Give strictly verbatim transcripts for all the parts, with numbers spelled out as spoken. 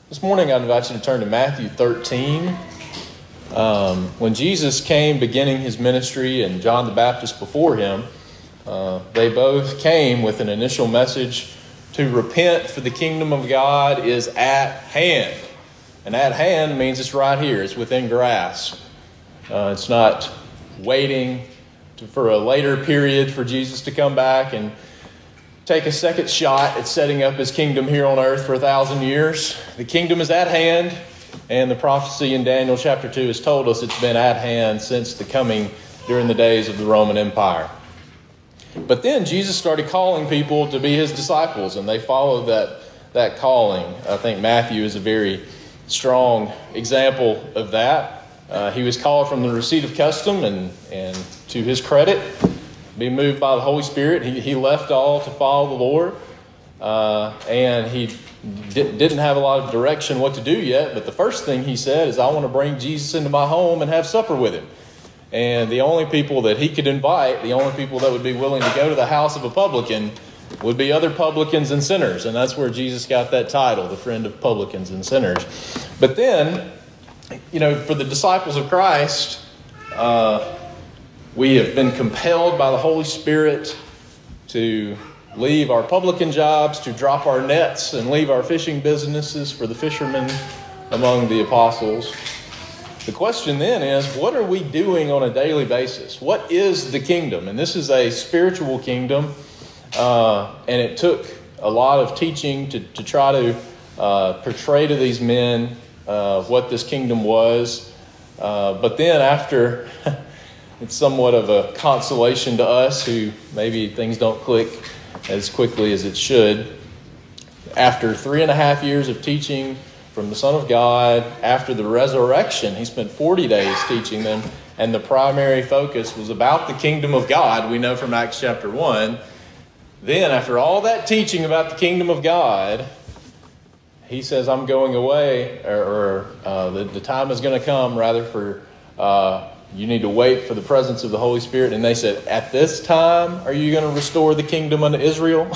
This morning I invite you to turn to Matthew thirteen. Um, when Jesus came beginning his ministry and John the Baptist before him, uh, they both came with an initial message to repent, for the kingdom of God is at hand. And at hand means it's right here, it's within grasp. Uh, it's not waiting to, for a later period for Jesus to come back and take a second shot at setting up his kingdom here on earth for a thousand years. The kingdom is at hand, and the prophecy in Daniel chapter two has told us it's been at hand since the coming during the days of the Roman Empire. But then Jesus started calling people to be his disciples, and they followed that, that calling. I think Matthew is a very strong example of that. Uh, he was called from the receipt of custom, and, and to his credit, being moved by the Holy Spirit, he, he left all to follow the Lord. Uh, and he di- didn't have a lot of direction what to do yet. But the first thing he said is, I want to bring Jesus into my home and have supper with him. And the only people that he could invite, the only people that would be willing to go to the house of a publican, would be other publicans and sinners. And that's where Jesus got that title, the friend of publicans and sinners. But then, you know, for the disciples of Christ, uh, we have been compelled by the Holy Spirit to leave our publican jobs, to drop our nets and leave our fishing businesses for the fishermen among the apostles. The question then is, what are we doing on a daily basis? What is the kingdom? And this is a spiritual kingdom, uh, and it took a lot of teaching to, to try to uh, portray to these men uh, what this kingdom was. Uh, but then after... It's somewhat of a consolation to us who maybe things don't click as quickly as it should. After three and a half years of teaching from the Son of God, after the resurrection, he spent forty days teaching them, and the primary focus was about the kingdom of God, we know from Acts chapter one. Then, after all that teaching about the kingdom of God, he says, I'm going away, or, or uh, the, the time is going to come, rather, for... Uh, You need to wait for the presence of the Holy Spirit. And they said, at this time, are you going to restore the kingdom unto Israel?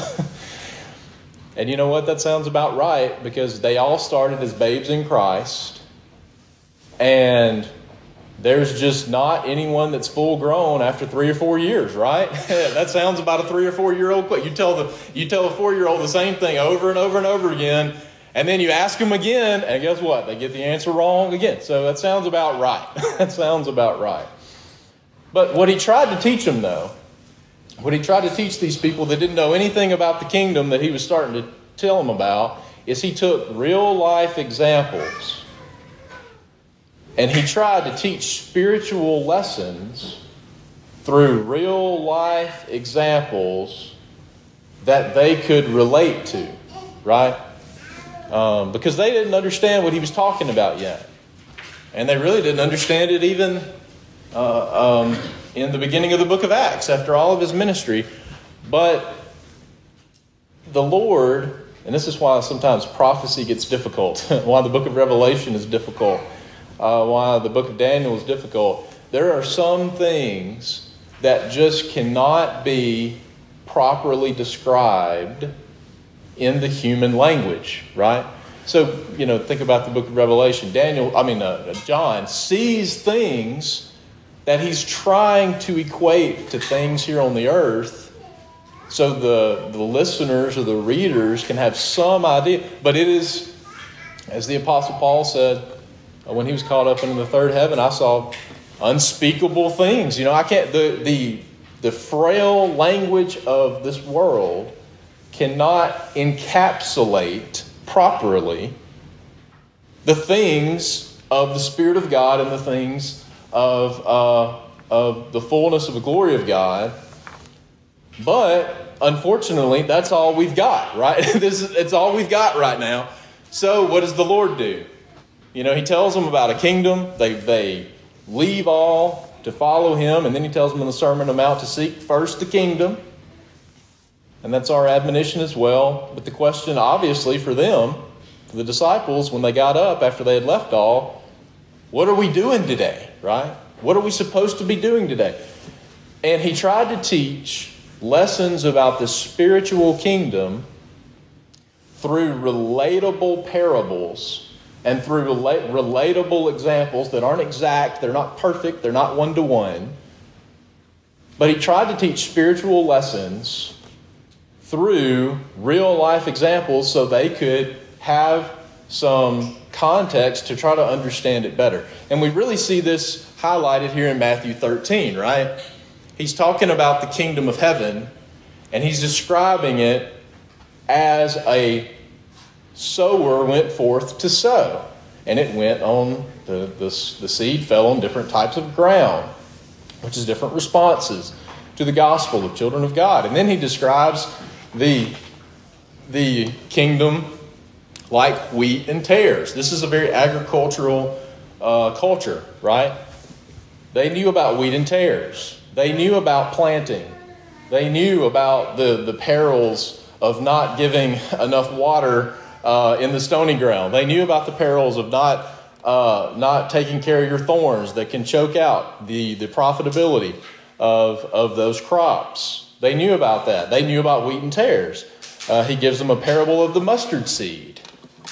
And you know what? That sounds about right, because they all started as babes in Christ. And there's just not anyone that's full grown after three or four years, right? That sounds about a three or four year old. You tell the you tell a four year old the same thing over and over and over again. And then you ask them again, and guess what? They get the answer wrong again. So that sounds about right. That sounds about right. But what he tried to teach them, though, what he tried to teach these people that didn't know anything about the kingdom that he was starting to tell them about, is he took real life examples and he tried to teach spiritual lessons through real life examples that they could relate to, right? Um, because they didn't understand what he was talking about yet. And they really didn't understand it even uh, um, in the beginning of the book of Acts, after all of his ministry. But the Lord, and this is why sometimes prophecy gets difficult, why the book of Revelation is difficult, uh, why the book of Daniel is difficult. There are some things that just cannot be properly described in the human language, right? So, you know, think about the book of Revelation. Daniel, I mean, uh, John sees things that he's trying to equate to things here on the earth, so the, the listeners or the readers can have some idea. But it is, as the Apostle Paul said, when he was caught up into the third heaven, I saw unspeakable things. You know, I can't, the the the frail language of this world cannot encapsulate properly the things of the Spirit of God and the things of uh, of the fullness of the glory of God. But unfortunately, that's all we've got, right? This is, it's all we've got right now. So what does the Lord do? You know, he tells them about a kingdom. They they leave all to follow him, and then he tells them in the Sermon on the Mount to seek first the kingdom. And that's our admonition as well. But the question, obviously, for them, for the disciples, when they got up after they had left all, what are we doing today, right? What are we supposed to be doing today? And he tried to teach lessons about the spiritual kingdom through relatable parables and through rela- relatable examples that aren't exact, they're not perfect, they're not one-to-one. But he tried to teach spiritual lessons through real-life examples so they could have some context to try to understand it better. And we really see this highlighted here in Matthew thirteen, right? He's talking about the kingdom of heaven, and he's describing it as a sower went forth to sow. And it went on, the, the, the seed fell on different types of ground, which is different responses to the gospel of children of God. And then he describes the, the kingdom like wheat and tares. This is a very agricultural uh, culture, right? They knew about wheat and tares. They knew about planting. They knew about the, the perils of not giving enough water uh, in the stony ground. They knew about the perils of not uh, not taking care of your thorns that can choke out the, the profitability of, of those crops. They knew about that. They knew about wheat and tares. Uh, he gives them a parable of the mustard seed.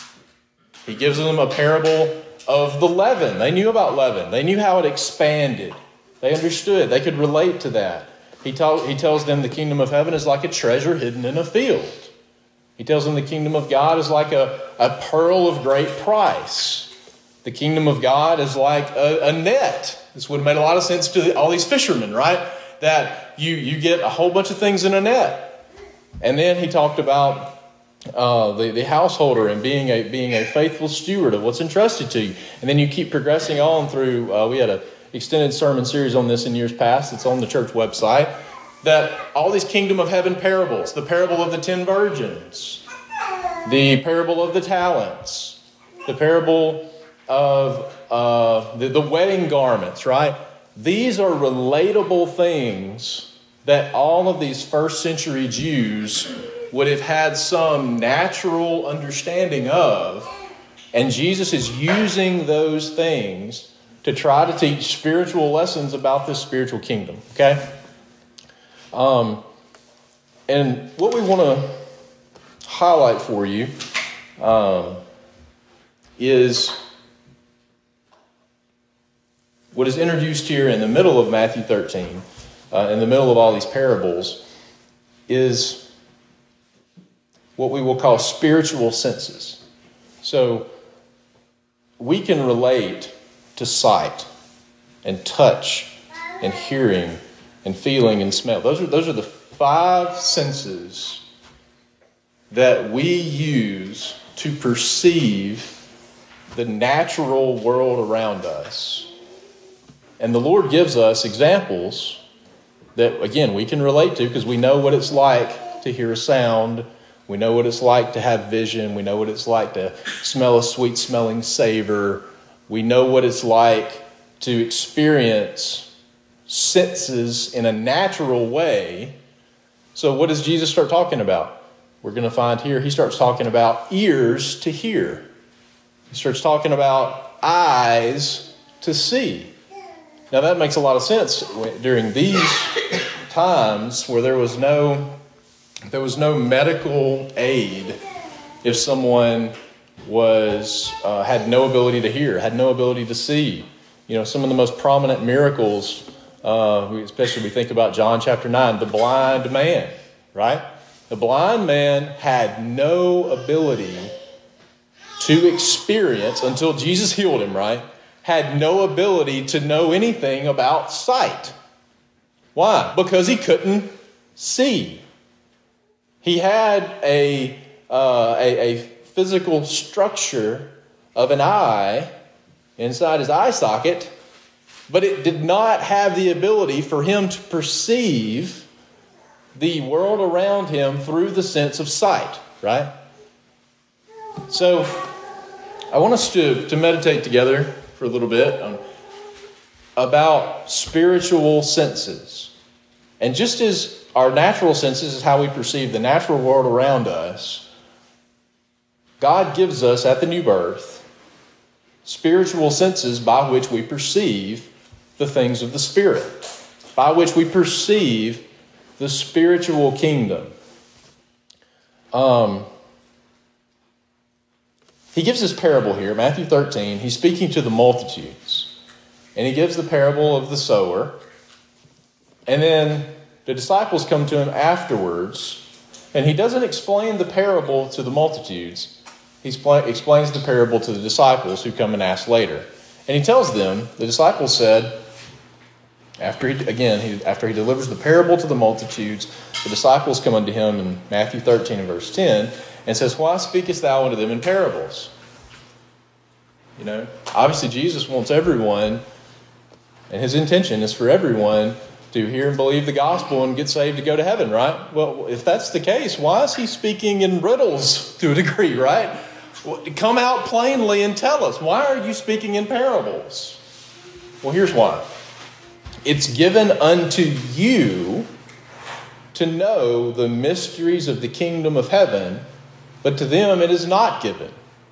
He gives them a parable of the leaven. They knew about leaven. They knew how it expanded. They understood. They could relate to that. He, tell, he tells them the kingdom of heaven is like a treasure hidden in a field. He tells them the kingdom of God is like a, a pearl of great price. The kingdom of God is like a, a net. This would have made a lot of sense to all these fishermen, right? That you, you get a whole bunch of things in a net. And then he talked about Uh, the, the householder and being a being a faithful steward of what's entrusted to you. And then you keep progressing on through, uh, we had an extended sermon series on this in years past. It's on the church website. That all these kingdom of heaven parables, the parable of the ten virgins, the parable of the talents, the parable of uh, the, the wedding garments, right? These are relatable things that all of these first century Jews would have had some natural understanding of, and Jesus is using those things to try to teach spiritual lessons about this spiritual kingdom, okay? Um, and what we want to highlight for you um, is what is introduced here in the middle of Matthew thirteen, uh, in the middle of all these parables, is what we will call spiritual senses. So we can relate to sight and touch and hearing and feeling and smell. Those are those are the five senses that we use to perceive the natural world around us. And the Lord gives us examples that, again, we can relate to because we know what it's like to hear a sound. We know what it's like to have vision. We know what it's like to smell a sweet-smelling savor. We know what it's like to experience senses in a natural way. So what does Jesus start talking about? We're going to find here, he starts talking about ears to hear. He starts talking about eyes to see. Now that makes a lot of sense during these times where there was no... There was no medical aid if someone was uh, had no ability to hear, had no ability to see. You know, some of the most prominent miracles, uh, especially we think about John chapter nine, the blind man, right? The blind man had no ability to experience, until Jesus healed him, right? Had no ability to know anything about sight. Why? Because he couldn't see. He had a, uh, a, a physical structure of an eye inside his eye socket, but it did not have the ability for him to perceive the world around him through the sense of sight, right? So I want us to, to meditate together for a little bit on, about spiritual senses. And just as our natural senses is how we perceive the natural world around us, God gives us at the new birth spiritual senses by which we perceive the things of the Spirit, by which we perceive the spiritual kingdom. Um, he gives this parable here, Matthew thirteen. He's speaking to the multitudes. And he gives the parable of the sower. And then the disciples come to him afterwards. And he doesn't explain the parable to the multitudes. He explains the parable to the disciples who come and ask later. And he tells them, the disciples said, after he, again, he, after he delivers the parable to the multitudes, the disciples come unto him in Matthew thirteen and verse ten and says, why speakest thou unto them in parables? You know, obviously Jesus wants everyone, and his intention is for everyone to hear and believe the gospel and get saved to go to heaven, right? Well, if that's the case, why is he speaking in riddles to a degree, right? Well, come out plainly and tell us, why are you speaking in parables? Well, here's why. It's given unto you to know the mysteries of the kingdom of heaven, but to them it is not given.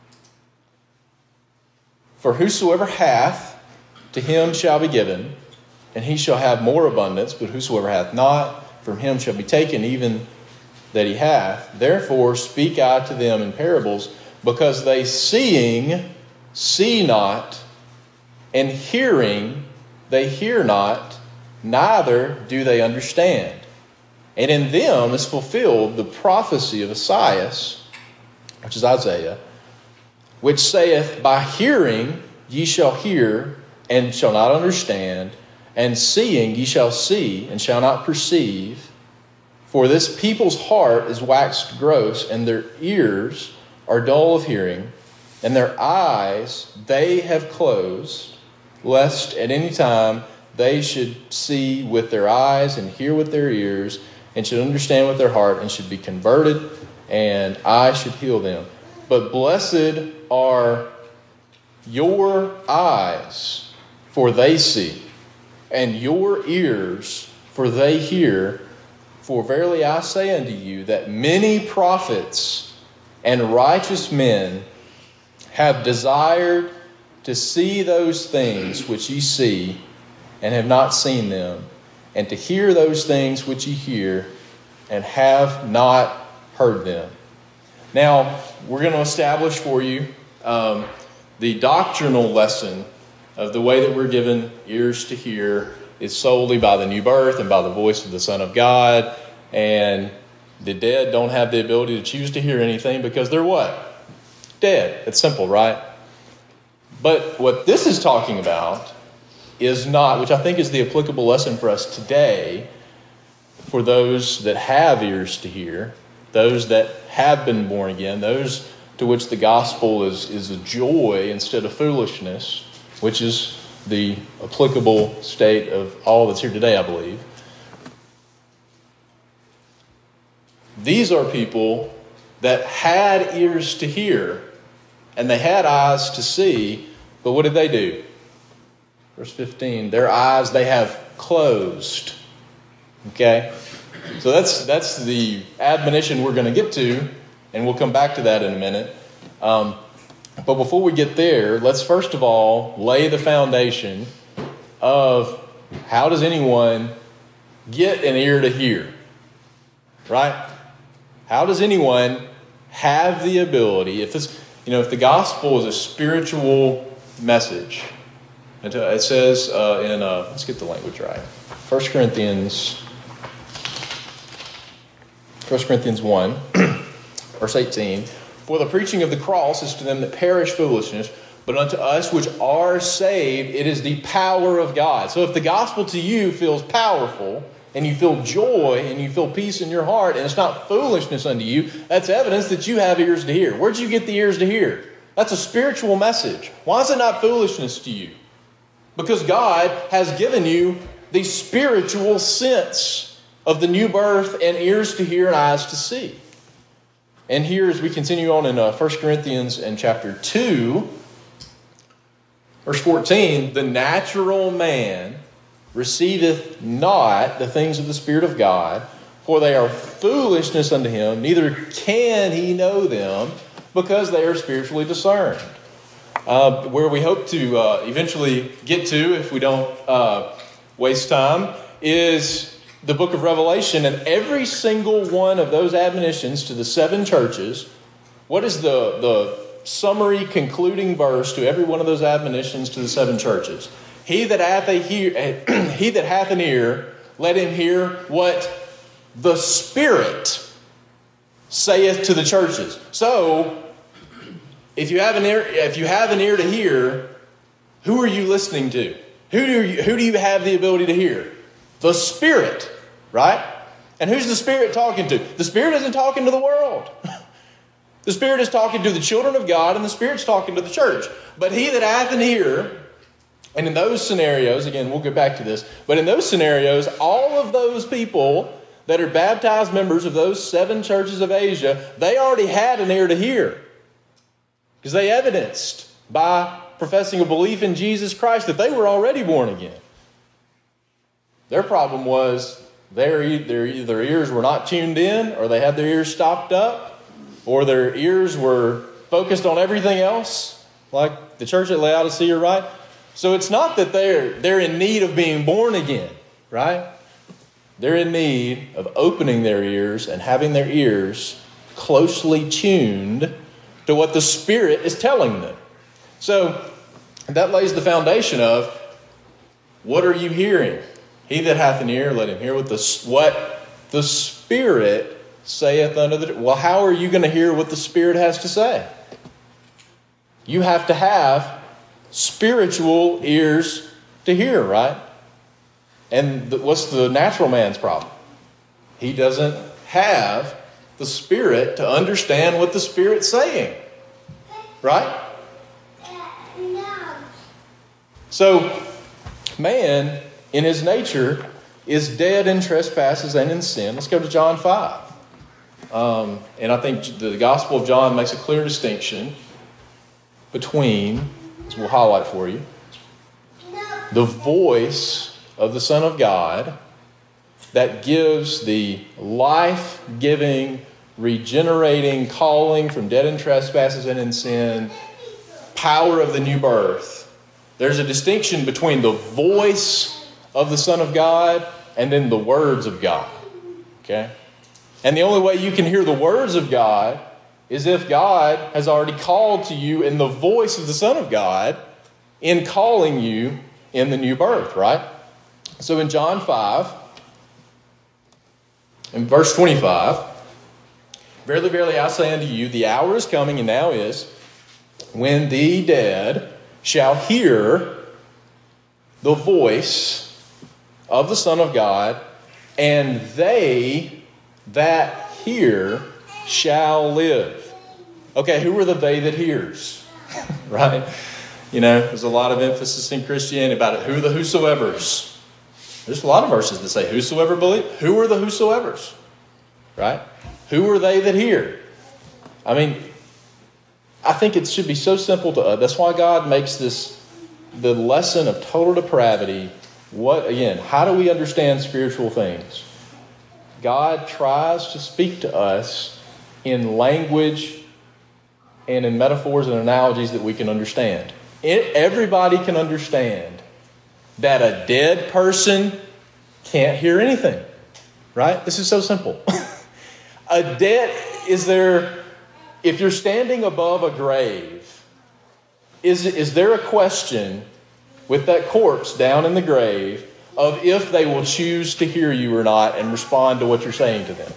For whosoever hath, to him shall be given, and he shall have more abundance, but whosoever hath not, from him shall be taken even that he hath. Therefore speak I to them in parables, because they seeing see not, and hearing they hear not, neither do they understand. And in them is fulfilled the prophecy of Esaias, which is Isaiah, which saith, by hearing ye shall hear, and shall not understand, and seeing ye shall see, and shall not perceive. For this people's heart is waxed gross, and their ears are dull of hearing, and their eyes they have closed, lest at any time they should see with their eyes, and hear with their ears, and should understand with their heart, and should be converted, and I should heal them. But blessed are your eyes, for they see, and your ears, for they hear. For verily I say unto you, that many prophets and righteous men have desired to see those things which ye see, and have not seen them, and to hear those things which ye hear, and have not heard them. Now, we're going to establish for you um, the doctrinal lesson of the way that we're given ears to hear is solely by the new birth and by the voice of the Son of God. And the dead don't have the ability to choose to hear anything because they're what? Dead. It's simple, right? But what this is talking about is not, which I think is the applicable lesson for us today, for those that have ears to hear, those that have been born again, those to which the gospel is, is a joy instead of foolishness, which is the applicable state of all that's here today, I believe. These are people that had ears to hear and they had eyes to see, but what did they do? Verse fifteen, their eyes they have closed. Okay? So that's that's the admonition we're going to get to, and we'll come back to that in a minute. Um, but before we get there, let's first of all lay the foundation of how does anyone get an ear to hear? Right? How does anyone have the ability, if this, you know, if the gospel is a spiritual message, and it says uh, in, uh, let's get the language right, First Corinthians, First Corinthians one, verse eighteen, for the preaching of the cross is to them that perish foolishness, but unto us which are saved, it is the power of God. So if the gospel to you feels powerful, and you feel joy, and you feel peace in your heart, and it's not foolishness unto you, that's evidence that you have ears to hear. Where'd you get the ears to hear? That's a spiritual message. Why is it not foolishness to you? Because God has given you the spiritual sense of the new birth and ears to hear and eyes to see. And here as we continue on in uh, First Corinthians and chapter two, verse fourteen, the natural man receiveth not the things of the Spirit of God, for they are foolishness unto him, neither can he know them, because they are spiritually discerned. Uh, where we hope to uh, eventually get to, if we don't uh, waste time, is the book of Revelation. And every single one of those admonitions to the seven churches, what is the, the summary concluding verse to every one of those admonitions to the seven churches. He that hath a hear, he that hath an ear, let him hear what the Spirit saith to the churches. So, if you have an ear, if you have an ear to hear, who are you listening to? Who do you, who do you have the ability to hear? The Spirit, right? And who's the Spirit talking to? The Spirit isn't talking to the world. The Spirit is talking to the children of God, and the Spirit's talking to the church. But he that hath an ear, and in those scenarios, again, we'll get back to this, but in those scenarios, all of those people that are baptized members of those seven churches of Asia, they already had an ear to hear. Because they evidenced by professing a belief in Jesus Christ that they were already born again. Their problem was their, their, their ears were not tuned in, or they had their ears stopped up, or their ears were focused on everything else, like the church at Laodicea, right? So it's not that they're, they're in need of being born again, right? They're in need of opening their ears and having their ears closely tuned to what the Spirit is telling them. So that lays the foundation of, what are you hearing? He that hath an ear, let him hear what the, what the Spirit saith unto the... Well, how are you going to hear what the Spirit has to say? You have to have spiritual ears to hear, right? And the, what's the natural man's problem? He doesn't have the Spirit to understand what the Spirit's saying. Right? So, man, in his nature, is dead in trespasses and in sin. Let's go to John five. Um, and I think the Gospel of John makes a clear distinction between, as we'll highlight for you, the voice of the Son of God that gives the life-giving, regenerating, calling from dead in trespasses and in sin, power of the new birth. There's a distinction between the voice of the Son of God and then the words of God. Okay? And the only way you can hear the words of God is if God has already called to you in the voice of the Son of God in calling you in the new birth, right? So in John five, in verse twenty-five, verily, verily, I say unto you, the hour is coming, and now is, when the dead shall hear the voice of the Son of God, and they that hear shall live. Okay, who are the they that hears? Right? You know, there's a lot of emphasis in Christianity about it. Who are the whosoevers? There's a lot of verses that say whosoever believe. Who are the whosoevers? Right? Who are they that hear? I mean, I think it should be so simple to us. That's why God makes this the lesson of total depravity. What, again, how do we understand spiritual things? God tries to speak to us in language and in metaphors and analogies that we can understand. It, everybody can understand that a dead person can't hear anything. Right? This is so simple. A dead, is there, if you're standing above a grave, is, is there a question with that corpse down in the grave of if they will choose to hear you or not and respond to what you're saying to them?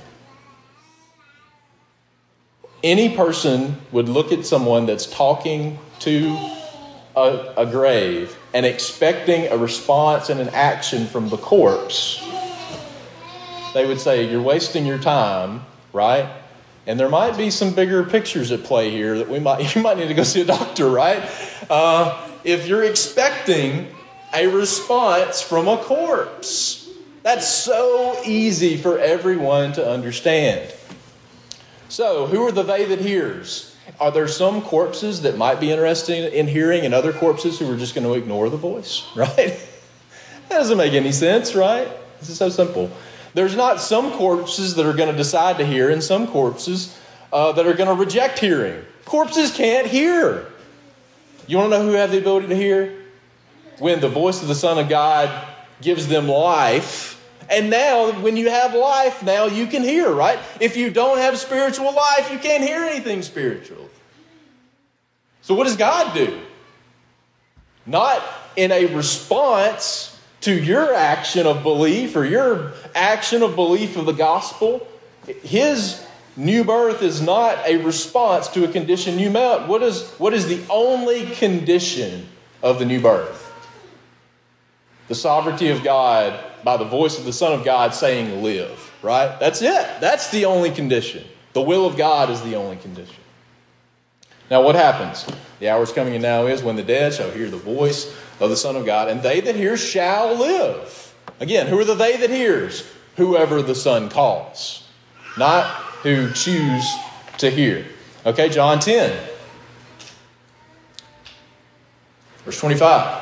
Any person would look at someone that's talking to a, a grave and expecting a response and an action from the corpse. They would say, you're wasting your time, right? And there might be some bigger pictures at play here that we might you might need to go see a doctor, right? Uh, if you're expecting a response from a corpse. That's so easy for everyone to understand. So, who are the they that hears? Are there some corpses that might be interested in hearing and other corpses who are just going to ignore the voice, right? That doesn't make any sense, right? This is so simple. There's not some corpses that are going to decide to hear and some corpses uh, that are going to reject hearing. Corpses can't hear. You want to know who have the ability to hear? When the voice of the Son of God gives them life. And now, when you have life, now you can hear, right? If you don't have spiritual life, you can't hear anything spiritual. So what does God do? Not in a response to your action of belief or your action of belief of the gospel. His new birth is not a response to a condition you met. What is, what is the only condition of the new birth? The sovereignty of God by the voice of the Son of God saying live, right? That's it. That's the only condition. The will of God is the only condition. Now what happens? The hour is coming and now is when the dead shall hear the voice of the Son of God, and they that hear shall live. Again, who are the they that hears? Whoever the Son calls. Not who choose to hear. Okay, John ten. Verse twenty-five.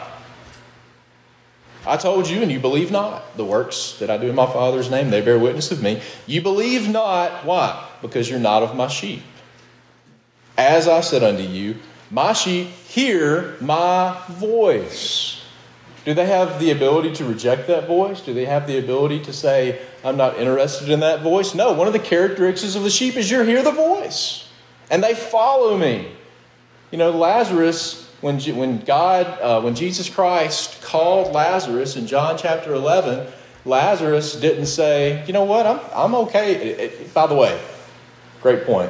I told you, and you believe not. The works that I do in my Father's name, they bear witness of me. You believe not. Why? Because you're not of my sheep. As I said unto you, my sheep hear my voice. Do they have the ability to reject that voice? Do they have the ability to say, I'm not interested in that voice? No, one of the characteristics of the sheep is you hear the voice. And they follow me. You know, Lazarus, when when God, uh, when Jesus Christ called Lazarus in John chapter eleven, Lazarus didn't say, you know what, I'm, I'm okay. It, it, by the way, great point.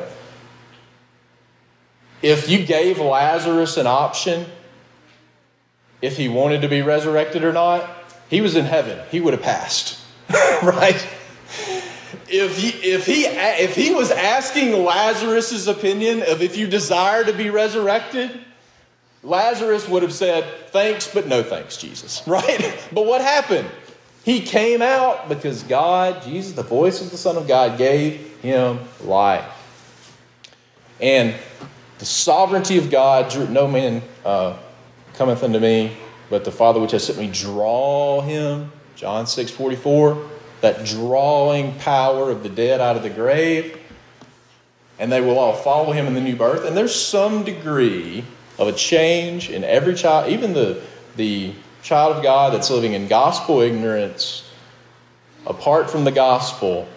If you gave Lazarus an option, if he wanted to be resurrected or not, he was in heaven. He would have passed, right? If he, if he, if he was asking Lazarus' opinion of if you desire to be resurrected, Lazarus would have said, thanks, but no thanks, Jesus, right? But what happened? He came out because God, Jesus, the voice of the Son of God, gave him life. And the sovereignty of God, no man uh, cometh unto me, but the Father which has sent me draw him. John six forty-four, that drawing power of the dead out of the grave. And they will all follow him in the new birth. And there's some degree of a change in every child, even the, the child of God that's living in gospel ignorance, apart from the gospel.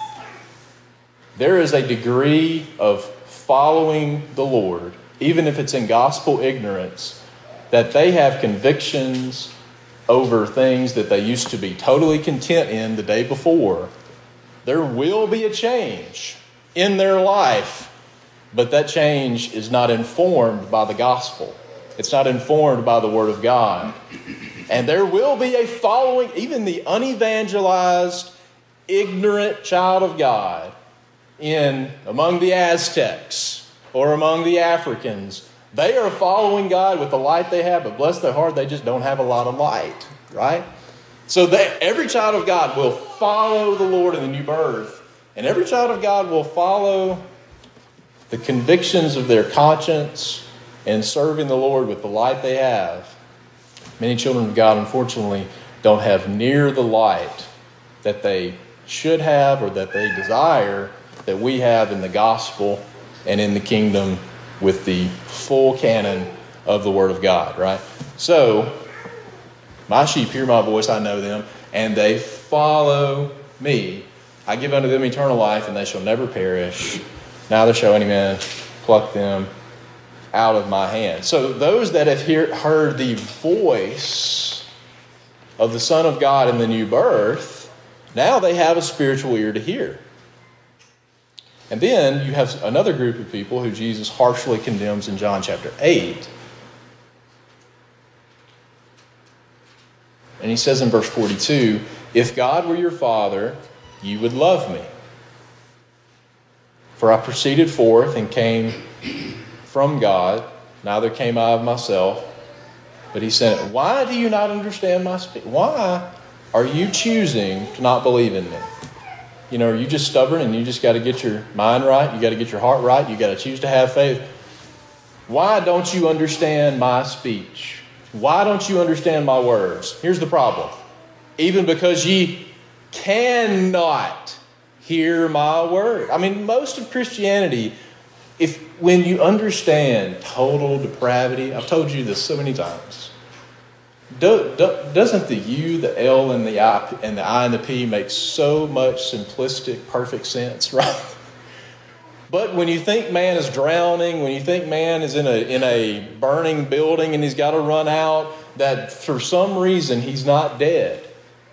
There is a degree of following the Lord, even if it's in gospel ignorance, that they have convictions over things that they used to be totally content in the day before. There will be a change in their life, but that change is not informed by the gospel. It's not informed by the Word of God. And there will be a following, even the unevangelized, ignorant child of God in among the Aztecs or among the Africans. They are following God with the light they have, but bless their heart, they just don't have a lot of light, right? So they, every child of God will follow the Lord in the new birth, and every child of God will follow the convictions of their conscience and serving the Lord with the light they have. Many children of God, unfortunately, don't have near the light that they should have or that they desire that we have in the gospel and in the kingdom with the full canon of the Word of God, right? So, my sheep hear my voice, I know them, and they follow me. I give unto them eternal life, and they shall never perish. Neither shall any man pluck them out of my hand. So those that have hear, heard the voice of the Son of God in the new birth, now they have a spiritual ear to hear. And then you have another group of people who Jesus harshly condemns in John chapter eight. And he says in verse forty-two, if God were your Father, you would love me. For I proceeded forth and came from God, neither came I of myself, but he sent it. Why do you not understand my speech? Why are you choosing to not believe in me? You know, are you just stubborn and you just got to get your mind right? You got to get your heart right? You got to choose to have faith? Why don't you understand my speech? Why don't you understand my words? Here's the problem. Even because ye cannot hear my word. I mean, most of Christianity, if when you understand total depravity, I've told you this so many times, do, do, doesn't the U, the L, and the I, and the I and the P make so much simplistic, perfect sense, right? But when you think man is drowning, when you think man is in a in a burning building and he's got to run out, that for some reason he's not dead.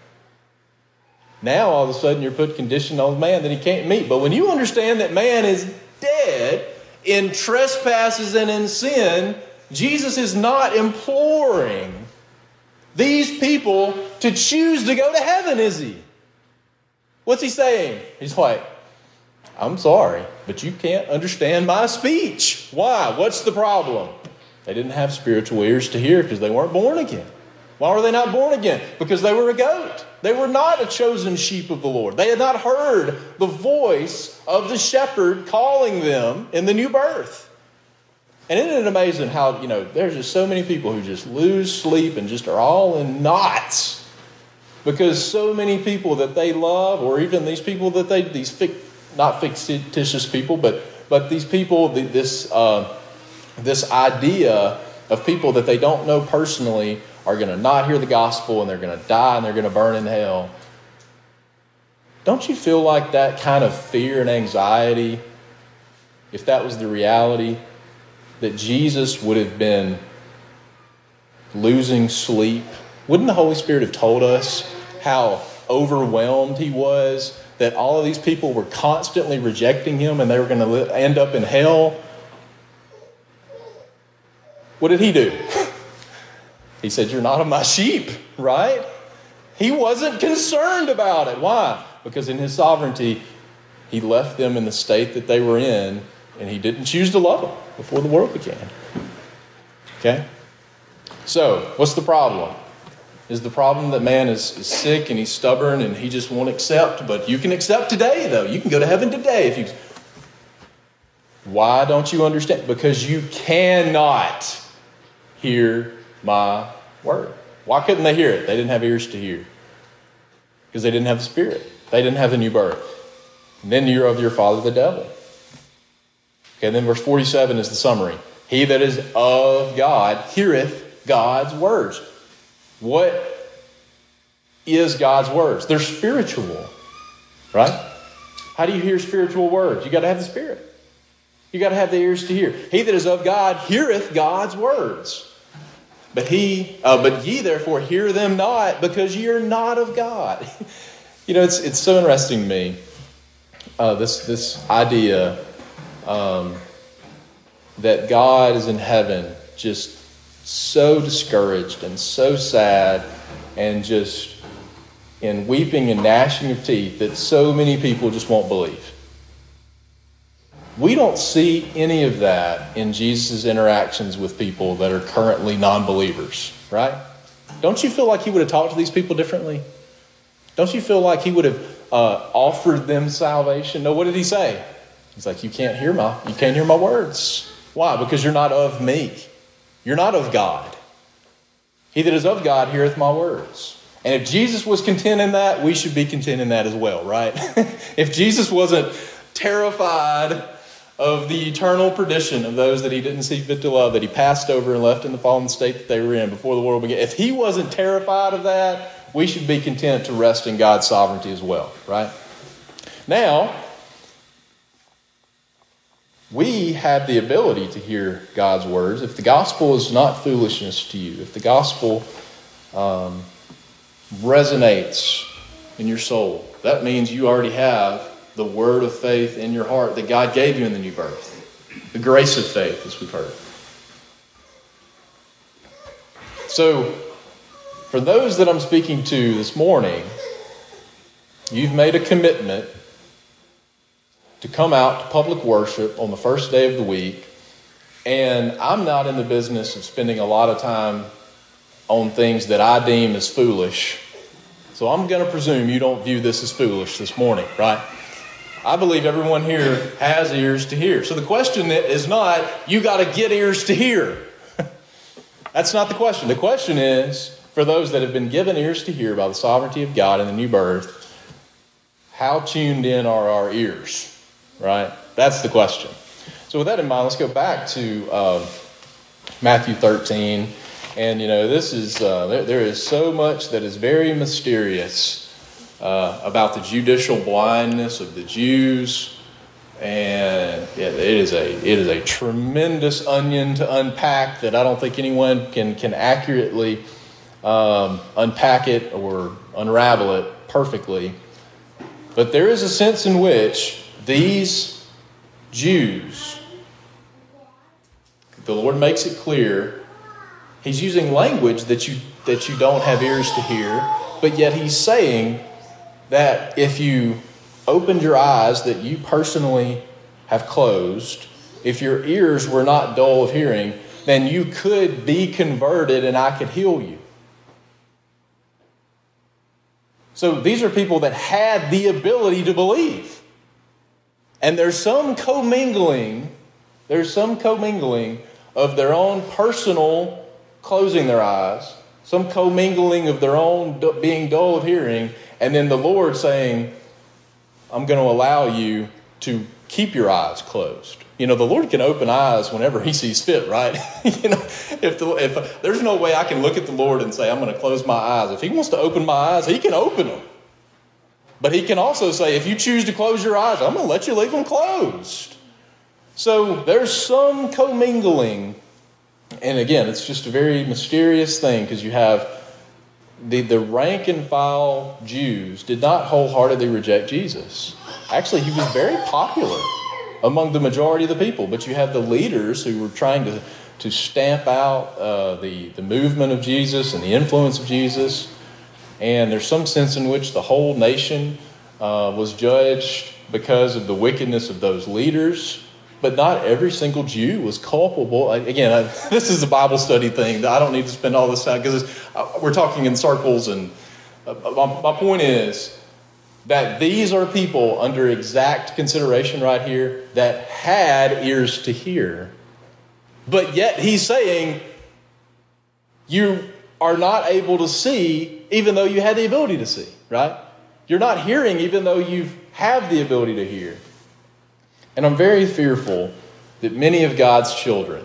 Now all of a sudden you're put condition on man that he can't meet. But when you understand that man is dead in trespasses and in sin, Jesus is not imploring these people to choose to go to heaven, is he? What's he saying? He's like, I'm sorry, but you can't understand my speech. Why? What's the problem? They didn't have spiritual ears to hear because they weren't born again. Why were they not born again? Because they were a goat. They were not a chosen sheep of the Lord. They had not heard the voice of the shepherd calling them in the new birth. And isn't it amazing how, you know, there's just so many people who just lose sleep and just are all in knots because so many people that they love, or even these people that they, these fic, not fictitious people, but but these people, this uh, this idea of people that they don't know personally are going to not hear the gospel and they're going to die and they're going to burn in hell. Don't you feel like that kind of fear and anxiety, if that was the reality, that Jesus would have been losing sleep? Wouldn't the Holy Spirit have told us how overwhelmed he was, that all of these people were constantly rejecting him and they were going to end up in hell? What did he do? He said, you're not of my sheep, right? He wasn't concerned about it. Why? Because in his sovereignty, he left them in the state that they were in, and he didn't choose to love them before the world began. Okay? So, what's the problem? Is the problem that man is, is sick and he's stubborn and he just won't accept? But you can accept today, though. You can go to heaven today if you... Why don't you understand? Because you cannot hear my word. Why couldn't they hear it? They didn't have ears to hear. Because they didn't have the Spirit. They didn't have the new birth. And then you're of your father the devil. Okay, then verse forty-seven is the summary. He that is of God heareth God's words. What is God's words? They're spiritual, right? How do you hear spiritual words? You got to have the Spirit. You got to have the ears to hear. He that is of God heareth God's words. But he, uh, but ye therefore hear them not, because ye are not of God. You know, it's it's so interesting to me, uh, this this idea um, that God is in heaven, just so discouraged and so sad, and just in weeping and gnashing of teeth, that so many people just won't believe. We don't see any of that in Jesus' interactions with people that are currently non-believers, right? Don't you feel like he would have talked to these people differently? Don't you feel like he would have uh, offered them salvation? No, what did he say? He's like, you can't hear my, you can't hear my words. Why? Because you're not of me. You're not of God. He that is of God heareth my words. And if Jesus was content in that, we should be content in that as well, right? If Jesus wasn't terrified of the eternal perdition of those that he didn't see fit to love, that he passed over and left in the fallen state that they were in before the world began. If he wasn't terrified of that, we should be content to rest in God's sovereignty as well, right? Now, we have the ability to hear God's words. If the gospel is not foolishness to you, if the gospel um, resonates in your soul, that means you already have the word of faith in your heart that God gave you in the new birth. The grace of faith, as we've heard. So, for those that I'm speaking to this morning, you've made a commitment to come out to public worship on the first day of the week. And I'm not in the business of spending a lot of time on things that I deem as foolish. So I'm going to presume you don't view this as foolish this morning, right? I believe everyone here has ears to hear. So the question is not, you got to get ears to hear. That's not the question. The question is, for those that have been given ears to hear by the sovereignty of God in the new birth, how tuned in are our ears, right? That's the question. So with that in mind, let's go back to uh, Matthew thirteen. And, you know, this is, uh, there, there is so much that is very mysterious Uh, about the judicial blindness of the Jews, And it is a it is a tremendous onion to unpack that I don't think anyone can can accurately um, unpack it or unravel it perfectly. But there is a sense in which these Jews, the Lord makes it clear, He's using language that you that you don't have ears to hear, but yet He's saying that if you opened your eyes that you personally have closed, if your ears were not dull of hearing, then you could be converted and I could heal you. So these are people that had the ability to believe. And there's some commingling, there's some commingling of their own personal closing their eyes, some commingling of their own being dull of hearing, and then the Lord saying, I'm going to allow you to keep your eyes closed. You know, the Lord can open eyes whenever He sees fit, right? you know, if, the, if there's no way I can look at the Lord and say, I'm going to close my eyes. If He wants to open my eyes, He can open them. But He can also say, if you choose to close your eyes, I'm going to let you leave them closed. So there's some commingling. And again, it's just a very mysterious thing because you have The, the rank and file Jews did not wholeheartedly reject Jesus. Actually, He was very popular among the majority of the people. But you have the leaders who were trying to, to stamp out uh, the, the movement of Jesus and the influence of Jesus. And there's some sense in which the whole nation uh, was judged because of the wickedness of those leaders. But not every single Jew was culpable. Again, I, this is a Bible study thing. I don't need to spend all this time because uh, we're talking in circles. And uh, my, my point is that these are people under exact consideration right here that had ears to hear. But yet He's saying you are not able to see even though you had the ability to see, right? You're not hearing even though you have the ability to hear. And I'm very fearful that many of God's children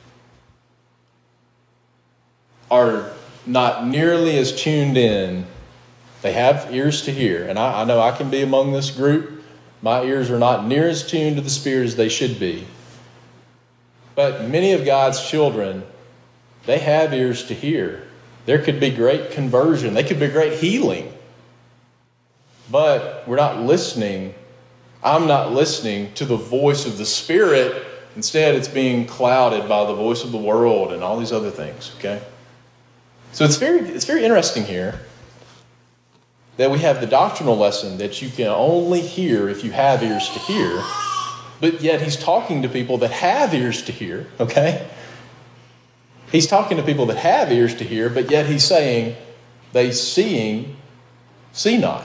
are not nearly as tuned in. They have ears to hear. And I, I know I can be among this group. My ears are not near as tuned to the Spirit as they should be. But many of God's children, they have ears to hear. There could be great conversion. They could be great healing. But we're not listening. I'm not listening to the voice of the Spirit. Instead, it's being clouded by the voice of the world and all these other things, okay? So it's very, it's very interesting here that we have the doctrinal lesson that you can only hear if you have ears to hear, but yet He's talking to people that have ears to hear, okay? He's talking to people that have ears to hear, but yet He's saying, they seeing, see not.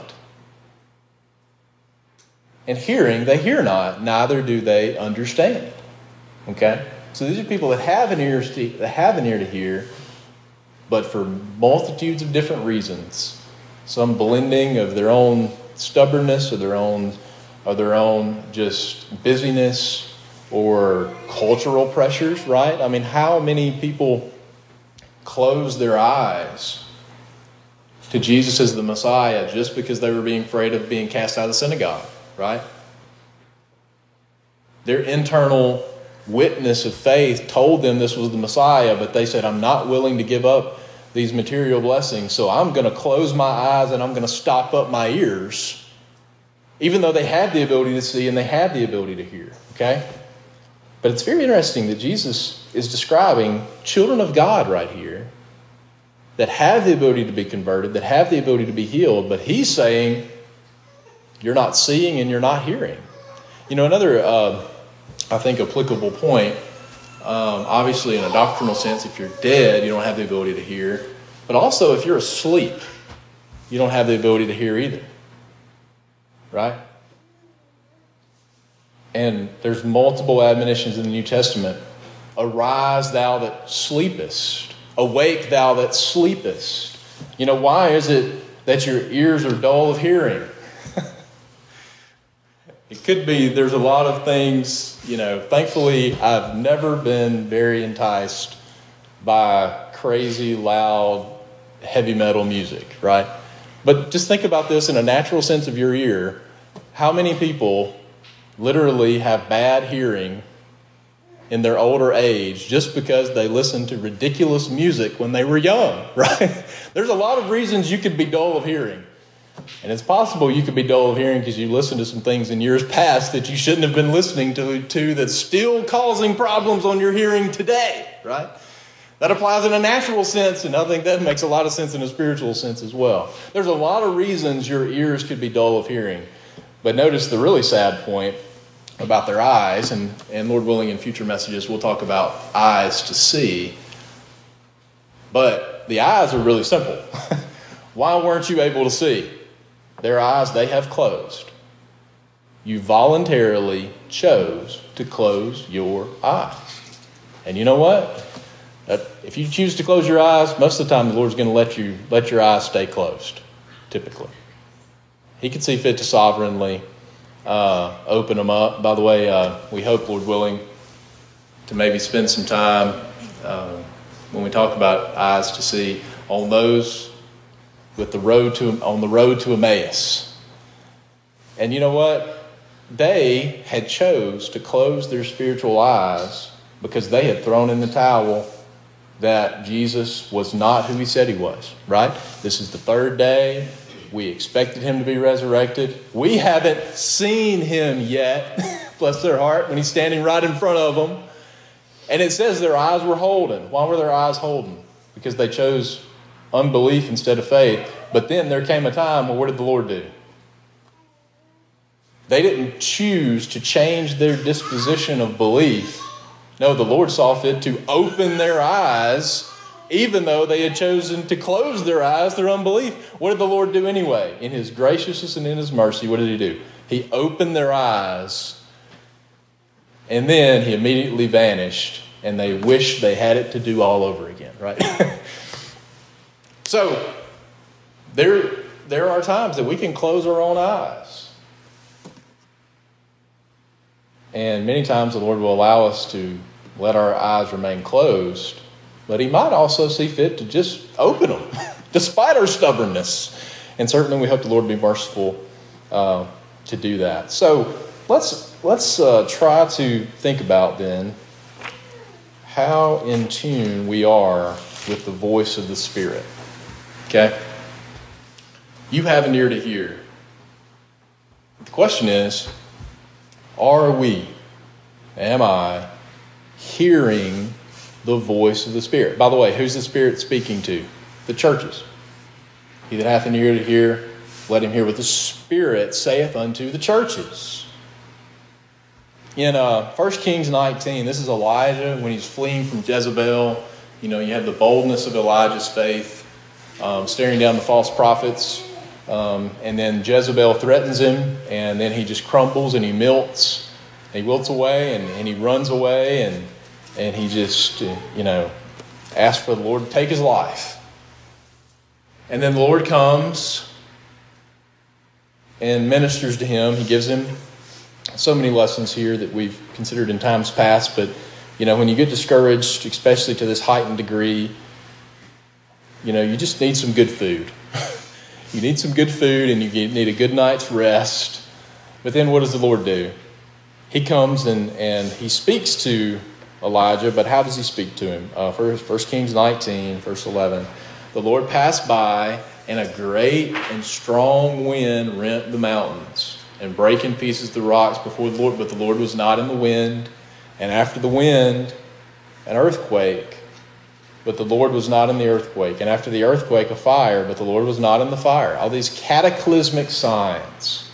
And hearing, they hear not, neither do they understand. Okay? So these are people that have an ear to, that have an ear to hear, but for multitudes of different reasons. Some blending of their own stubbornness or their own or their own just busyness or cultural pressures, right? I mean, how many people close their eyes to Jesus as the Messiah just because they were being afraid of being cast out of the synagogue? Right? Their internal witness of faith told them this was the Messiah, but they said, I'm not willing to give up these material blessings, so I'm going to close my eyes and I'm going to stop up my ears, even though they had the ability to see and they had the ability to hear. Okay? But it's very interesting that Jesus is describing children of God right here that have the ability to be converted, that have the ability to be healed, but He's saying, you're not seeing and you're not hearing. You know, another, uh, I think, applicable point, um, obviously in a doctrinal sense, if you're dead, you don't have the ability to hear. But also, if you're asleep, you don't have the ability to hear either. Right? And there's multiple admonitions in the New Testament. Arise, thou that sleepest. Awake, thou that sleepest. You know, why is it that your ears are dull of hearing? It could be there's a lot of things, you know, thankfully I've never been very enticed by crazy, loud, heavy metal music, right? But just think about this in a natural sense of your ear. How many people literally have bad hearing in their older age just because they listened to ridiculous music when they were young, right? There's a lot of reasons you could be dull of hearing. And it's possible you could be dull of hearing because you listened to some things in years past that you shouldn't have been listening to, to that's still causing problems on your hearing today, right? That applies in a natural sense, and I think that makes a lot of sense in a spiritual sense as well. There's a lot of reasons your ears could be dull of hearing. But notice the really sad point about their eyes, and, and Lord willing, in future messages, we'll talk about eyes to see. But the eyes are really simple. Why weren't you able to see? Their eyes, they have closed. You voluntarily chose to close your eyes. And you know what? If you choose to close your eyes, most of the time the Lord's going to let you let your eyes stay closed, typically. He can see fit to sovereignly uh, open them up. By the way, uh, we hope, Lord willing, to maybe spend some time uh, when we talk about eyes to see on those with the road to on the road to Emmaus. And you know what? They had chose to close their spiritual eyes because they had thrown in the towel that Jesus was not who he said he was, right? This is the third day. We expected him to be resurrected. We haven't seen him yet, bless their heart, when he's standing right in front of them. And it says their eyes were holden. Why were their eyes holden? Because they chose unbelief instead of faith. But then there came a time, well, what did the Lord do? They didn't choose to change their disposition of belief. No, the Lord saw fit to open their eyes, even though they had chosen to close their eyes through unbelief. What did the Lord do anyway? In his graciousness and in his mercy, what did he do? He opened their eyes, and then he immediately vanished, and they wished they had it to do all over again, right? So, there, there are times that we can close our own eyes. And many times the Lord will allow us to let our eyes remain closed, but he might also see fit to just open them, despite our stubbornness. And certainly we hope the Lord be merciful uh, to do that. So let's let's uh, try to think about then how in tune we are with the voice of the Spirit. Okay? You have an ear to hear. The question is, are we, am I, hearing the voice of the Spirit? By the way, who's the Spirit speaking to? The churches. He that hath an ear to hear, let him hear what the Spirit saith unto the churches. In uh, First Kings nineteen, this is Elijah when he's fleeing from Jezebel. You know, you have the boldness of Elijah's faith, um, staring down the false prophets. Um, and then Jezebel threatens him, and then he just crumbles and he melts. He wilts away, and, and he runs away, and and he just, uh, you know, asks for the Lord to take his life. And then the Lord comes and ministers to him. He gives him so many lessons here that we've considered in times past. But, you know, when you get discouraged, especially to this heightened degree, you know, you just need some good food. You need some good food, and you need a good night's rest. But then what does the Lord do? He comes and, and he speaks to Elijah, but how does he speak to him? Uh, first, First Kings nineteen, verse eleven. The Lord passed by, and a great and strong wind rent the mountains and brake in pieces the rocks before the Lord. But the Lord was not in the wind. And after the wind, an earthquake. But the Lord was not in the earthquake. And after the earthquake, a fire. But the Lord was not in the fire. All these cataclysmic signs.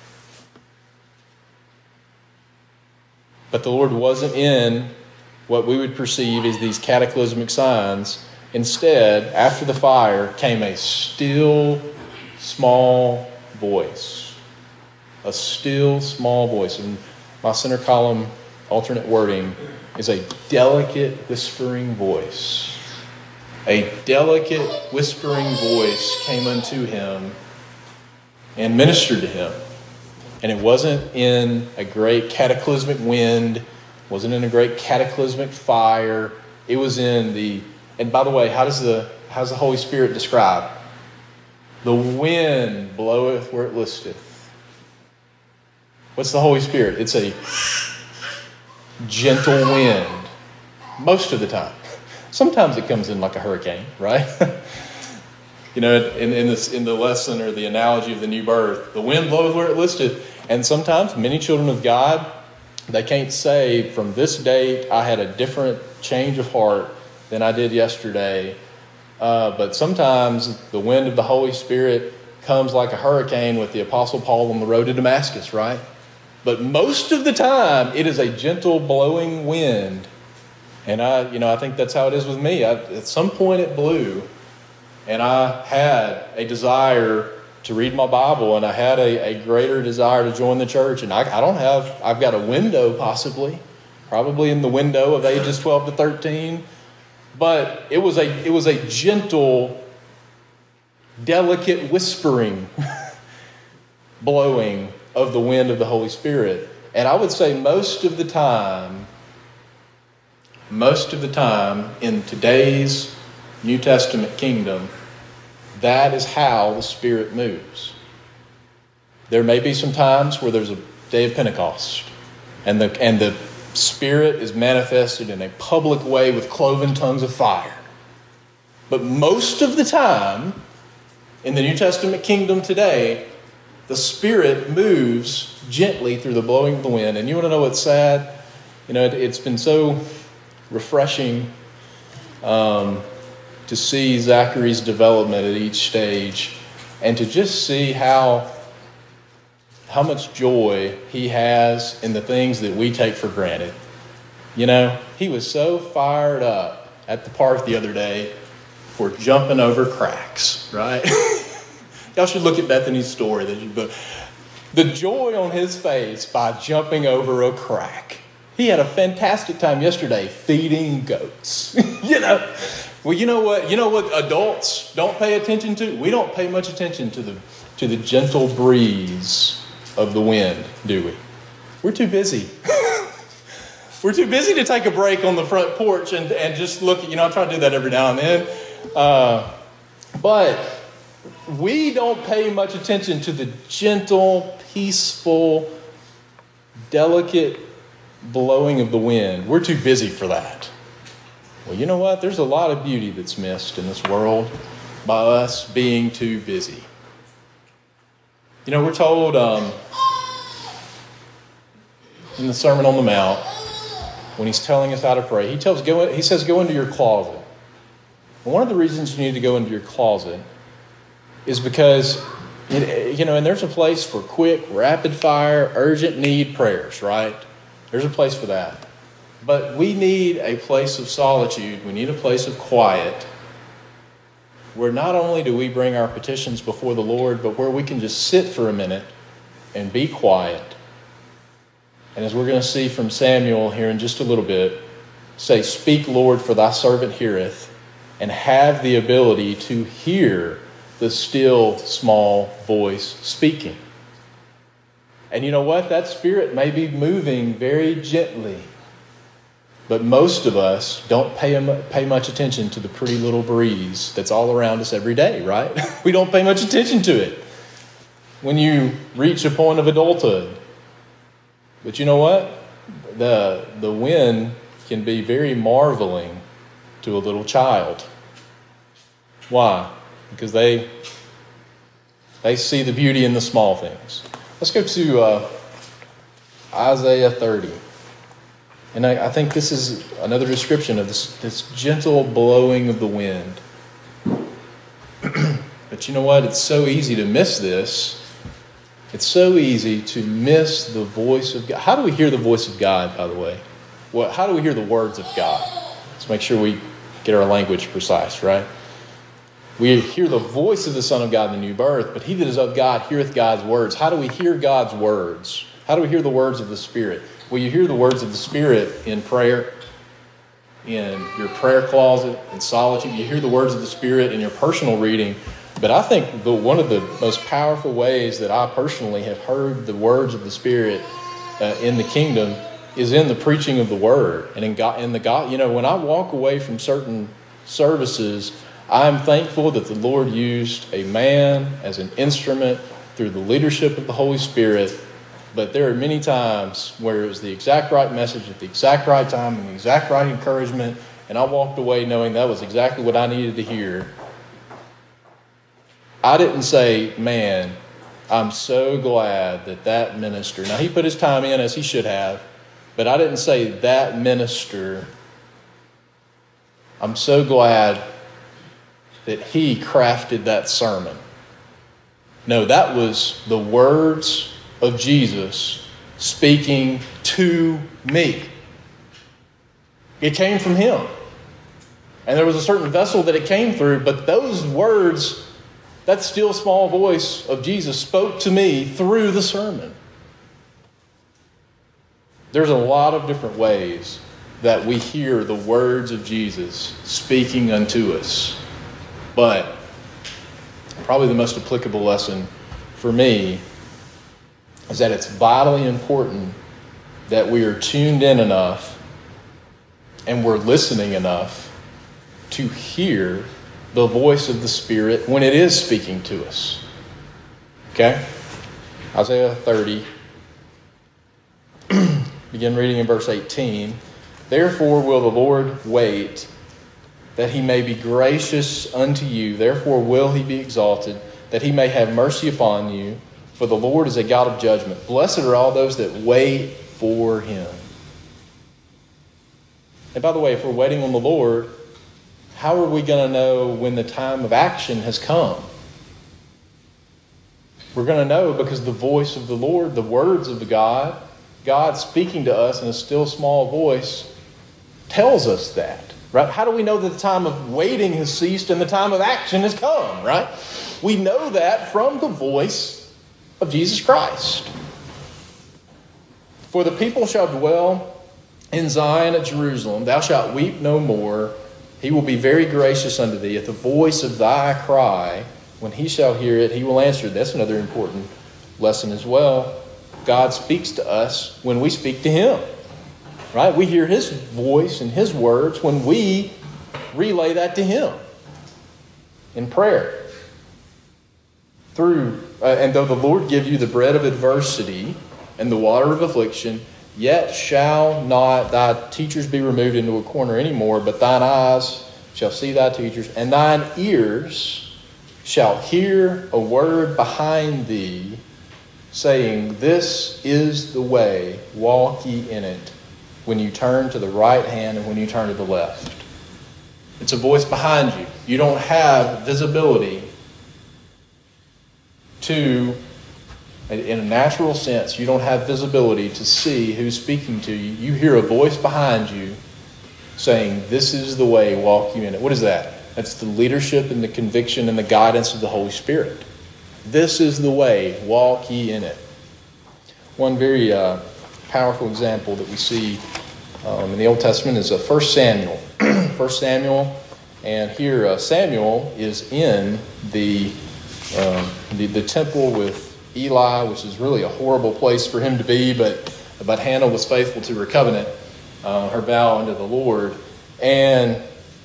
But the Lord wasn't in what we would perceive as these cataclysmic signs. Instead, after the fire came a still, small voice. A still, small voice. And my center column alternate wording is a delicate whispering voice. A delicate whispering voice came unto him and ministered to him. And it wasn't in a great cataclysmic wind, wasn't in a great cataclysmic fire. It was in the, and by the way, how does the how does the Holy Spirit describe? The wind bloweth where it listeth. What's the Holy Spirit? It's a gentle wind. Most of the time. Sometimes it comes in like a hurricane, right? You know, in, in, this, in the lesson or the analogy of the new birth, the wind blows where it listed. And sometimes many children of God, they can't say from this date I had a different change of heart than I did yesterday. Uh, but sometimes the wind of the Holy Spirit comes like a hurricane with the Apostle Paul on the road to Damascus, right? But most of the time, it is a gentle blowing wind. And I, you know, I think that's how it is with me. I, at some point it blew, and I had a desire to read my Bible, and I had a, a greater desire to join the church. And I, I don't have, I've got a window possibly, probably in the window of ages twelve to thirteen. But it was a, it was a gentle, delicate whispering blowing of the wind of the Holy Spirit. And I would say most of the time, most of the time in today's New Testament kingdom, that is how the Spirit moves. There may be some times where there's a day of Pentecost and the, and the Spirit is manifested in a public way with cloven tongues of fire. But most of the time in the New Testament kingdom today, the Spirit moves gently through the blowing of the wind. And you want to know what's sad? You know, it, it's been so refreshing um, to see Zachary's development at each stage and to just see how, how much joy he has in the things that we take for granted. You know, he was so fired up at the park the other day for jumping over cracks, right? Y'all should look at Bethany's story. That you, but the joy on his face by jumping over a crack. He had a fantastic time yesterday feeding goats. You know, well, you know what? You know what adults don't pay attention to? We don't pay much attention to the to the gentle breeze of the wind, do we? We're too busy. We're too busy to take a break on the front porch and and just look at. You know, I try to do that every now and then, uh, but we don't pay much attention to the gentle, peaceful, delicate blowing of the wind. We're too busy for that. Well, you know what? There's a lot of beauty that's missed in this world by us being too busy. You know, we're told um, in the Sermon on the Mount, when he's telling us how to pray, he tells go. He says, go into your closet. And one of the reasons you need to go into your closet is because, you know, and there's a place for quick, rapid fire, urgent need prayers, right? There's a place for that. But we need a place of solitude. We need a place of quiet where not only do we bring our petitions before the Lord, but where we can just sit for a minute and be quiet. And as we're going to see from Samuel here in just a little bit, say, speak, Lord, for thy servant heareth, and have the ability to hear the still small voice speaking. And you know what? That Spirit may be moving very gently. But most of us don't pay, pay much attention to the pretty little breeze that's all around us every day, right? We don't pay much attention to it when you reach a point of adulthood. But you know what? The, the wind can be very marveling to a little child. Why? Because they they see the beauty in the small things. Let's go to uh, Isaiah thirty. And I, I think this is another description of this, this gentle blowing of the wind. But you know what? It's so easy to miss this. It's so easy to miss the voice of God. How do we hear the voice of God, by the way? Well, how do we hear the words of God? Let's make sure we get our language precise, right? We hear the voice of the Son of God in the new birth, but he that is of God heareth God's words. How do we hear God's words? How do we hear the words of the Spirit? Well, you hear the words of the Spirit in prayer, in your prayer closet, in solitude. You hear the words of the Spirit in your personal reading. But I think the, one of the most powerful ways that I personally have heard the words of the Spirit uh, in the kingdom is in the preaching of the Word. And in God, in the God, you know, when I walk away from certain services, I'm thankful that the Lord used a man as an instrument through the leadership of the Holy Spirit But there are many times where it was the exact right message at the exact right time and the exact right encouragement, and I walked away knowing that was exactly what I needed to hear. I didn't say, man, I'm so glad that that minister, now he put his time in as he should have, but I didn't say that minister, I'm so glad that he crafted that sermon. No, that was the words of Jesus speaking to me. It came from him. And there was a certain vessel that it came through, but those words, that still small voice of Jesus spoke to me through the sermon. There's a lot of different ways that we hear the words of Jesus speaking unto us. But probably the most applicable lesson for me is that it's vitally important that we are tuned in enough and we're listening enough to hear the voice of the Spirit when it is speaking to us. Okay? Isaiah thirty. Begin reading in verse eighteen. Therefore will the Lord wait, that he may be gracious unto you. Therefore will he be exalted, that he may have mercy upon you. For the Lord is a God of judgment. Blessed are all those that wait for him. And by the way, if we're waiting on the Lord, how are we going to know when the time of action has come? We're going to know because the voice of the Lord, the words of the God, God speaking to us in a still small voice, tells us that. Right? How do we know that the time of waiting has ceased and the time of action has come? Right? We know that from the voice of Jesus Christ. For the people shall dwell in Zion at Jerusalem. Thou shalt weep no more. He will be very gracious unto thee. At the voice of thy cry, when he shall hear it, he will answer. That's another important lesson as well. God speaks to us when we speak to him. Right? We hear his voice and his words when we relay that to him in prayer. Through, uh, and though the Lord give you the bread of adversity and the water of affliction, yet shall not thy teachers be removed into a corner anymore, but thine eyes shall see thy teachers, and thine ears shall hear a word behind thee, saying, This is the way, walk ye in it, when you turn to the right hand and when you turn to the left. It's a voice behind you. You don't have visibility to, in a natural sense, you don't have visibility to see who's speaking to you. You hear a voice behind you saying, This is the way, walk you in it. What is that? That's the leadership and the conviction and the guidance of the Holy Spirit. This is the way, walk ye in it. One very uh, powerful example that we see um, in the Old Testament is uh, First Samuel. First Samuel, and here uh, Samuel is in the, um, the the temple with Eli, which is really a horrible place for him to be, but but Hannah was faithful to her covenant, uh, her vow unto the Lord. And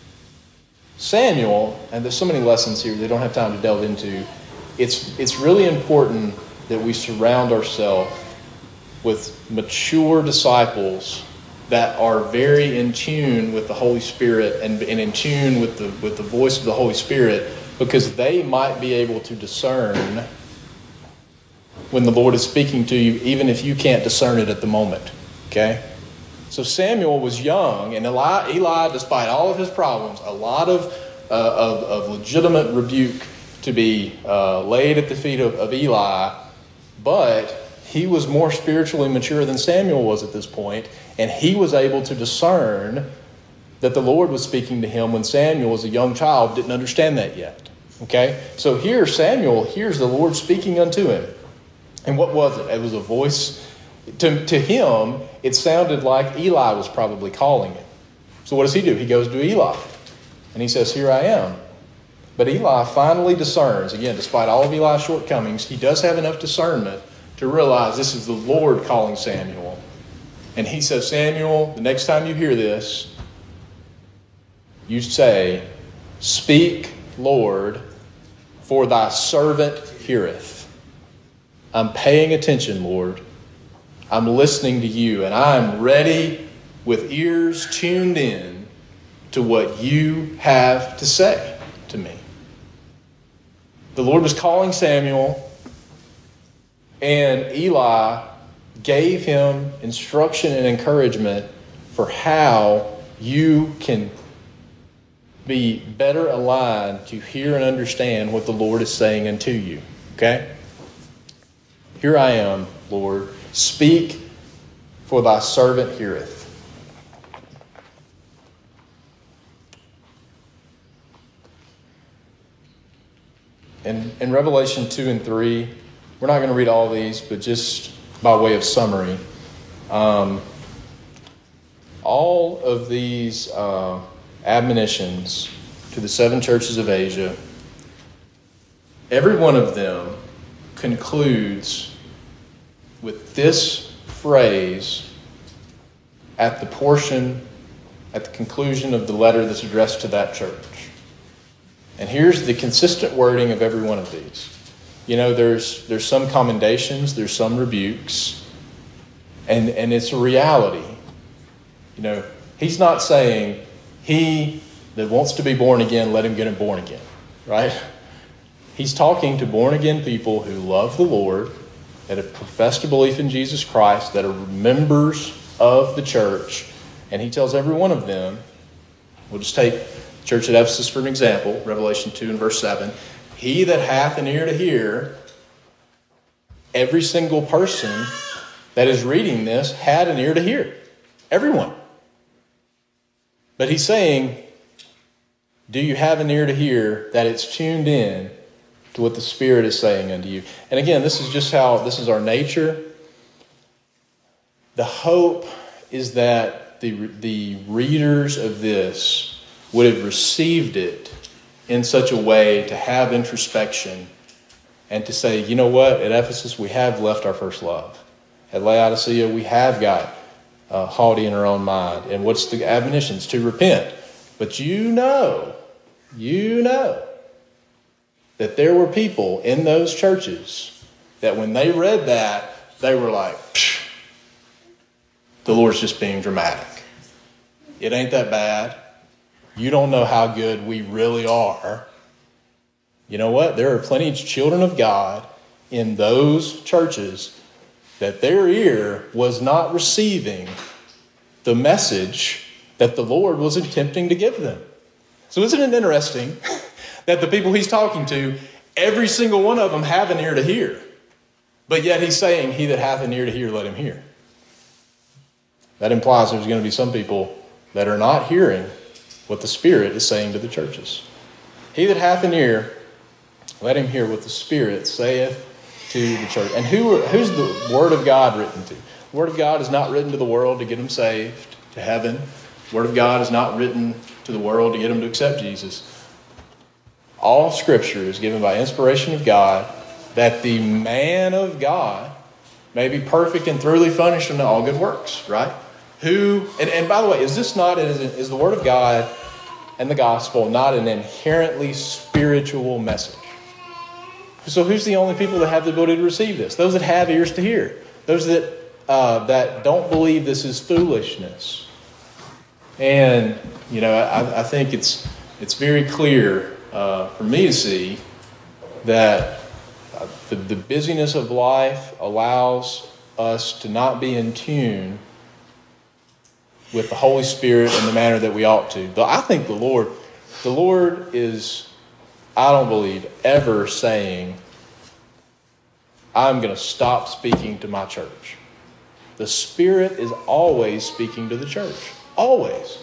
Samuel, and there's so many lessons here they don't have time to delve into. It's it's really important that we surround ourselves with mature disciples that are very in tune with the Holy Spirit and, and in tune with the with the voice of the Holy Spirit, because they might be able to discern when the Lord is speaking to you, even if you can't discern it at the moment. Okay? So Samuel was young, and Eli, Eli despite all of his problems, a lot of uh, of, of legitimate rebuke to be uh, laid at the feet of, of Eli, but he was more spiritually mature than Samuel was at this point, and he was able to discern that the Lord was speaking to him when Samuel, as a young child, didn't understand that yet. Okay? So here Samuel hears the Lord speaking unto him. And what was it? It was a voice. To, to him, it sounded like Eli was probably calling him. So what does he do? He goes to Eli, and he says, Here I am. But Eli finally discerns, again, despite all of Eli's shortcomings, he does have enough discernment to realize this is the Lord calling Samuel. And he says, Samuel, the next time you hear this, you say, Speak, Lord, for thy servant heareth. I'm paying attention, Lord. I'm listening to you, and I'm ready with ears tuned in to what you have to say to me. The Lord was calling Samuel, and Eli gave him instruction and encouragement for how you can be better aligned to hear and understand what the Lord is saying unto you. Okay? Here I am, Lord. Speak, for thy servant heareth. In, in Revelation two and three, we're not going to read all these, but just by way of summary, um, all of these uh, admonitions to the seven churches of Asia, every one of them concludes with this phrase at the portion, at the conclusion of the letter that's addressed to that church. And here's the consistent wording of every one of these. You know, there's there's some commendations, there's some rebukes, and, and it's a reality. You know, he's not saying, he that wants to be born again, let him get him born again, right? He's talking to born-again people who love the Lord, that have professed a belief in Jesus Christ, that are members of the church, and he tells every one of them, we'll just take the church at Ephesus for an example, Revelation two and verse seven, he that hath an ear to hear, every single person that is reading this had an ear to hear. Everyone. But he's saying, do you have an ear to hear that it's tuned in to what the Spirit is saying unto you? And again, this is just how, this is our nature. The hope is that the, the readers of this would have received it in such a way to have introspection and to say, you know what, at Ephesus we have left our first love. At Laodicea we have got uh, haughty in our own mind. And what's the admonitions? To repent. But you know, you know that there were people in those churches that when they read that, they were like, psh, the Lord's just being dramatic. It ain't that bad. You don't know how good we really are. You know what? There are plenty of children of God in those churches that their ear was not receiving the message that the Lord was attempting to give them. So isn't it interesting that the people he's talking to, every single one of them have an ear to hear, but yet he's saying, he that hath an ear to hear, let him hear. That implies there's going to be some people that are not hearing what the Spirit is saying to the churches. He that hath an ear, let him hear what the Spirit saith to the church. And who who's the Word of God written to? The Word of God is not written to the world to get them saved to heaven. The Word of God is not written to the world to get them to accept Jesus. All Scripture is given by inspiration of God, that the man of God may be perfect and thoroughly furnished unto all good works, right? Who, and, and by the way, is this not, is, is the Word of God and the gospel not an inherently spiritual message? So who's the only people that have the ability to receive this? Those that have ears to hear. Those that uh, that don't believe this is foolishness. And, you know, I, I think it's it's very clear uh, for me to see that the, the busyness of life allows us to not be in tune with the Holy Spirit in the manner that we ought to. But I think the Lord, the Lord is, I don't believe, ever saying, I'm going to stop speaking to my church. The Spirit is always speaking to the church. Always.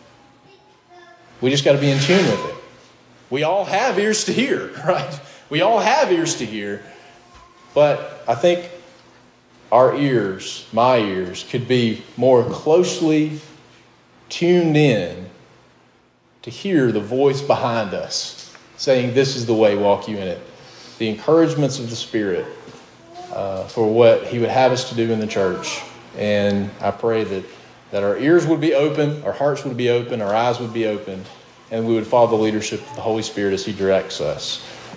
We just got to be in tune with it. We all have ears to hear, right? We all have ears to hear. But I think our ears, my ears, could be more closely tuned in to hear the voice behind us saying, this is the way, walk you in it. The encouragements of the Spirit uh, for what He would have us to do in the church. And I pray that, that our ears would be open, our hearts would be open, our eyes would be open, and we would follow the leadership of the Holy Spirit as He directs us.